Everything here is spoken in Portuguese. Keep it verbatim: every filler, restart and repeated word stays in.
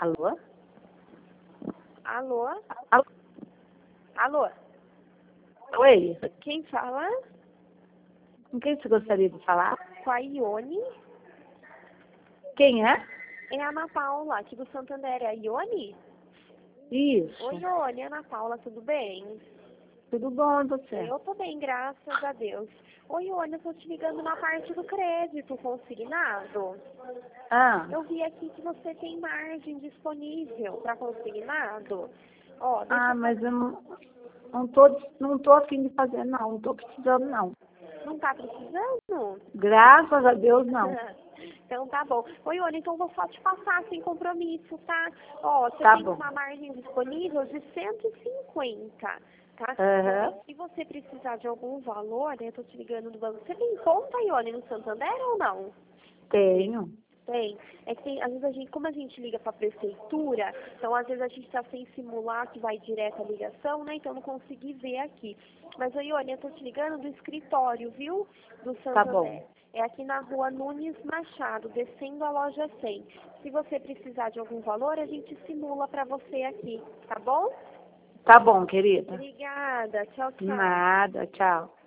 Alô? Alô? Alô? Alô? Oi, Quem fala? com quem você gostaria de falar? Com a Ione? Quem é? É a Ana Paula, aqui do Santander. É a Ione? Isso. Oi, Ione. Ana Paula, tudo bem? Tudo bom, e você? Eu tô bem, graças a Deus. Oi, Ione, eu tô te ligando na parte do crédito consignado. Ah, Eu vi aqui que você tem margem disponível para consignado. Ó, deixa ah eu mas fazer... eu não, não tô, não tô afim de fazer, não. Não tô precisando, não. Não tá precisando? Graças a Deus, não. Então tá bom. Oi, Ione, então vou só te passar sem compromisso, tá? Ó, você Tá tem bom. uma margem disponível de cento e cinquenta, tá? Aham. Se você precisar de algum valor, né, eu tô te ligando do banco. Você tem conta, Ione, no Santander ou não? Tenho. Tem. É que tem, às vezes a gente, como a gente liga para a prefeitura, então às vezes a gente está sem simular que vai direto a ligação, né? Então eu não consegui ver aqui. Mas aí, olha, eu tô te ligando do escritório, viu? Do Tá bom. Santander. É aqui na rua Nunes Machado, descendo a loja cem. Se você precisar de algum valor, a gente simula para você aqui, tá bom? Tá bom, querida. Obrigada. Tchau, tchau. Nada, tchau.